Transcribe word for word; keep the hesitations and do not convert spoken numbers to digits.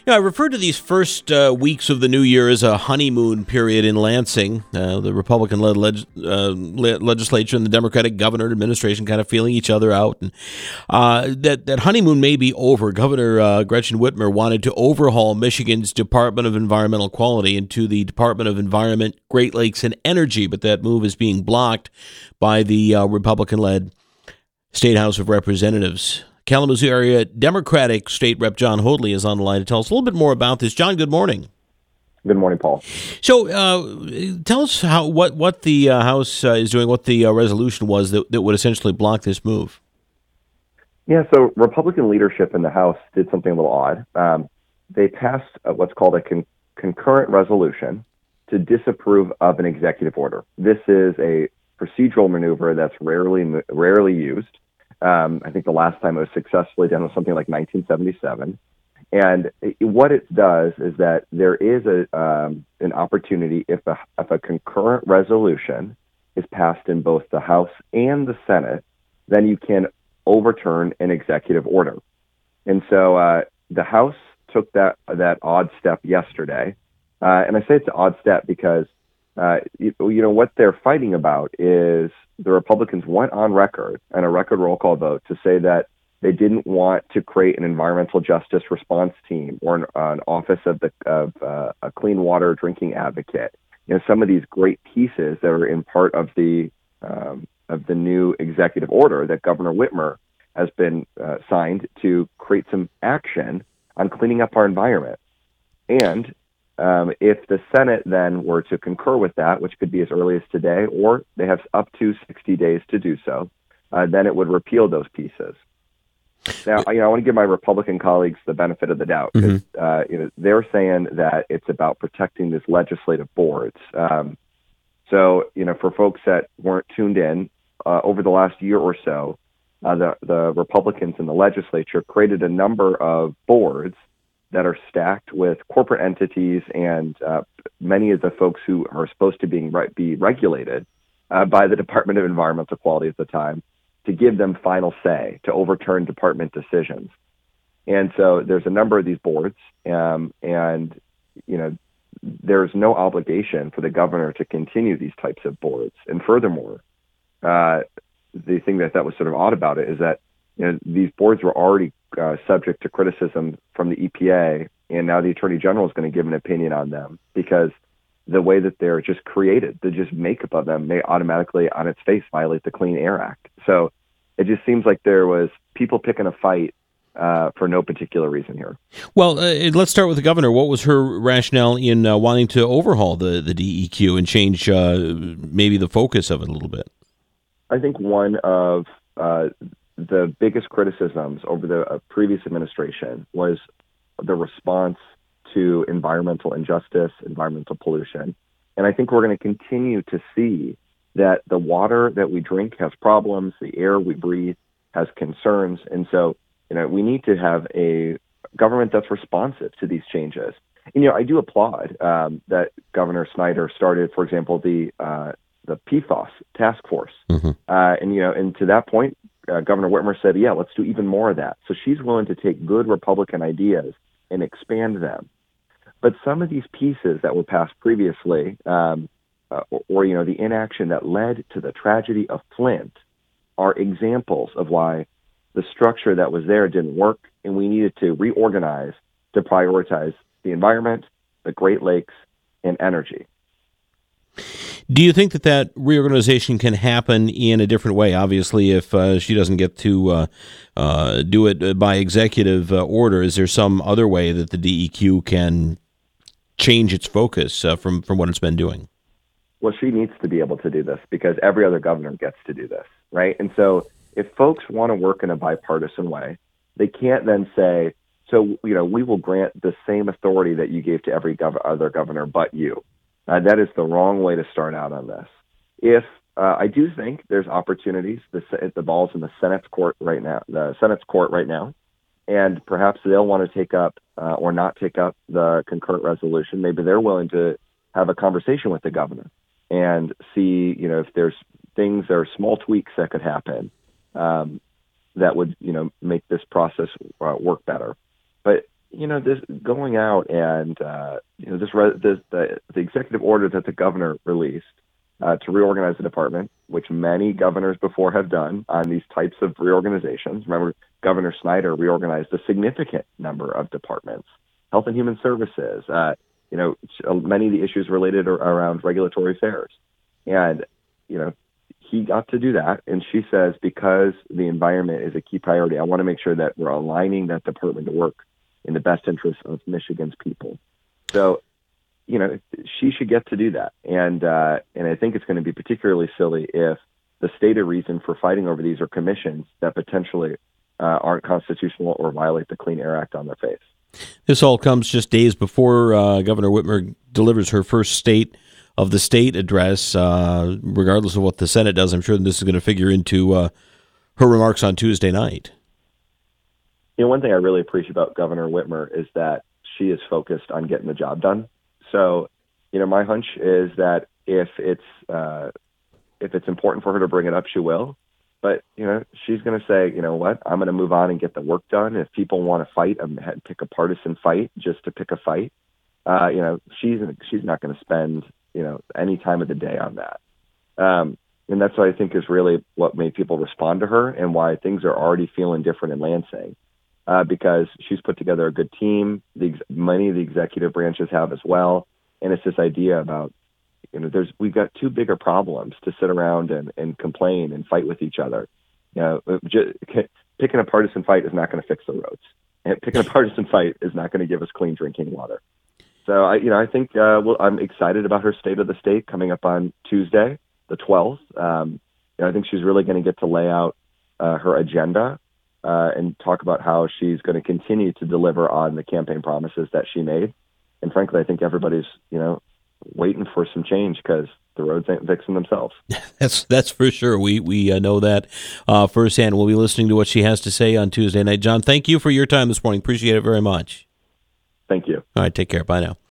Yeah, I refer to these first uh, weeks of the new year as a honeymoon period in Lansing. Uh, the Republican-led leg- uh, le- legislature and the Democratic governor and administration kind of feeling each other out. And uh, that, that honeymoon may be over. Governor uh, Gretchen Whitmer wanted to overhaul Michigan's Department of Environmental Quality into the Department of Environment, Great Lakes, and Energy, but that move is being blocked by the uh, Republican-led State House of Representatives. Kalamazoo area Democratic State Rep John Hoadley is on the line to tell us a little bit more about this. John, good morning. Good morning, Paul. So, uh, tell us how what what the uh, House uh, is doing, what the uh, resolution was that, that would essentially block this move. Yeah, so Republican leadership in the House did something a little odd. Um, they passed uh, what's called a con- concurrent resolution to disapprove of an executive order. This is a procedural maneuver that's rarely rarely used. Um, I think the last time it was successfully done was something like nineteen seventy-seven. And it, what it does is that there is a um, an opportunity if a, if a concurrent resolution is passed in both the House and the Senate, then you can overturn an executive order. And so uh, the House took that that odd step yesterday. Uh, and I say it's an odd step because uh, you, you know what they're fighting about is the Republicans went on record and a record roll call vote to say that they didn't want to create an environmental justice response team or an, an office of the of uh, a clean water drinking advocate. You know, some of these great pieces that are in part of the um, of the new executive order that Governor Whitmer has been uh, signed to create some action on cleaning up our environment. And Um, if the Senate then were to concur with that, which could be as early as today, or they have up to sixty days to do so, uh, then it would repeal those pieces. Now, you know, I want to give my Republican colleagues the benefit of the doubt because mm-hmm. uh, you know, they're saying that it's about protecting these legislative boards. Um, so, you know, for folks that weren't tuned in, uh, over the last year or so, uh, the, the Republicans in the legislature created a number of boards that are stacked with corporate entities and uh, many of the folks who are supposed to being re- be regulated uh, by the Department of Environmental Quality at the time to give them final say to overturn department decisions. And so there's a number of these boards, um, and you know there's no obligation for the governor to continue these types of boards. And furthermore, uh, the thing that that was sort of odd about it is that you know these boards were already Uh, subject to criticism from the E P A, and now the Attorney General is going to give an opinion on them because the way that they're just created, the just makeup of them may automatically, on its face, violate the Clean Air Act. So it just seems like there was people picking a fight uh, for no particular reason here. Well, uh, let's start with the governor. What was her rationale in uh, wanting to overhaul the, the D E Q and change uh, maybe the focus of it a little bit? I think one of uh, the biggest criticisms over the uh, previous administration was the response to environmental injustice, environmental pollution. And I think we're going to continue to see that the water that we drink has problems, the air we breathe has concerns. And so, you know, we need to have a government that's responsive to these changes. And, you know, I do applaud um, that Governor Snyder started, for example, the uh, the P FAS task force. Mm-hmm. Uh, and, you know, and to that point, Uh, Governor Whitmer said, yeah, let's do even more of that. So she's willing to take good Republican ideas and expand them. But some of these pieces that were passed previously, um, uh, or, or, you know, the inaction that led to the tragedy of Flint are examples of why the structure that was there didn't work, and we needed to reorganize to prioritize the environment, the Great Lakes, and energy. Do you think that that reorganization can happen in a different way? Obviously, if uh, she doesn't get to uh, uh, do it by executive uh, order, is there some other way that the D E Q can change its focus uh, from, from what it's been doing? Well, she needs to be able to do this because every other governor gets to do this, right? And so if folks want to work in a bipartisan way, they can't then say, so, you know, we will grant the same authority that you gave to every gov- other governor but you. Uh, that is the wrong way to start out on this. If uh, I do think there's opportunities, the, the ball's in the Senate's court right now, the Senate's court right now, and perhaps they'll want to take up uh, or not take up the concurrent resolution. Maybe they're willing to have a conversation with the governor and see, you know, if there's things or small tweaks that could happen um, that would, you know, make this process uh, work better. But you know, this going out and uh, you know this, re- this the, the executive order that the governor released uh, to reorganize the department, which many governors before have done on these types of reorganizations. Remember, Governor Snyder reorganized a significant number of departments, Health and Human Services. Uh, you know, many of the issues related ar- around regulatory affairs, and you know. He got to do that, and she says, because the environment is a key priority, I want to make sure that we're aligning that department to work in the best interest of Michigan's people. So, you know, she should get to do that. And uh, and I think it's going to be particularly silly if the stated reason for fighting over these are commissions that potentially uh, aren't constitutional or violate the Clean Air Act on their face. This all comes just days before uh, Governor Whitmer delivers her first state of the state address. Uh, regardless of what the Senate does, I'm sure this is going to figure into uh, her remarks on Tuesday night. You know, one thing I really appreciate about Governor Whitmer is that she is focused on getting the job done. So, you know, my hunch is that if it's uh, if it's important for her to bring it up, she will. But, you know, she's going to say, you know what, I'm going to move on and get the work done. If people want to fight and pick a partisan fight just to pick a fight, uh, you know, she's she's not going to spend you know, any time of the day on that. Um, and that's what I think is really what made people respond to her and why things are already feeling different in Lansing, uh, because she's put together a good team. The, many of the executive branches have as well. And it's this idea about, you know, there's, we've got two bigger problems to sit around and, and complain and fight with each other. You know, just, picking a partisan fight is not going to fix the roads. And picking a partisan fight is not going to give us clean drinking water. So, I, you know, I think uh, well, I'm excited about her State of the State coming up on Tuesday, the twelfth. Um, you know, I think she's really going to get to lay out uh, her agenda uh, and talk about how she's going to continue to deliver on the campaign promises that she made. And frankly, I think everybody's, you know, waiting for some change because the roads ain't fixing themselves. That's that's for sure. We we uh, know that uh, firsthand. We'll be listening to what she has to say on Tuesday night. John, thank you for your time this morning. Appreciate it very much. Thank you. All right, take care. Bye now.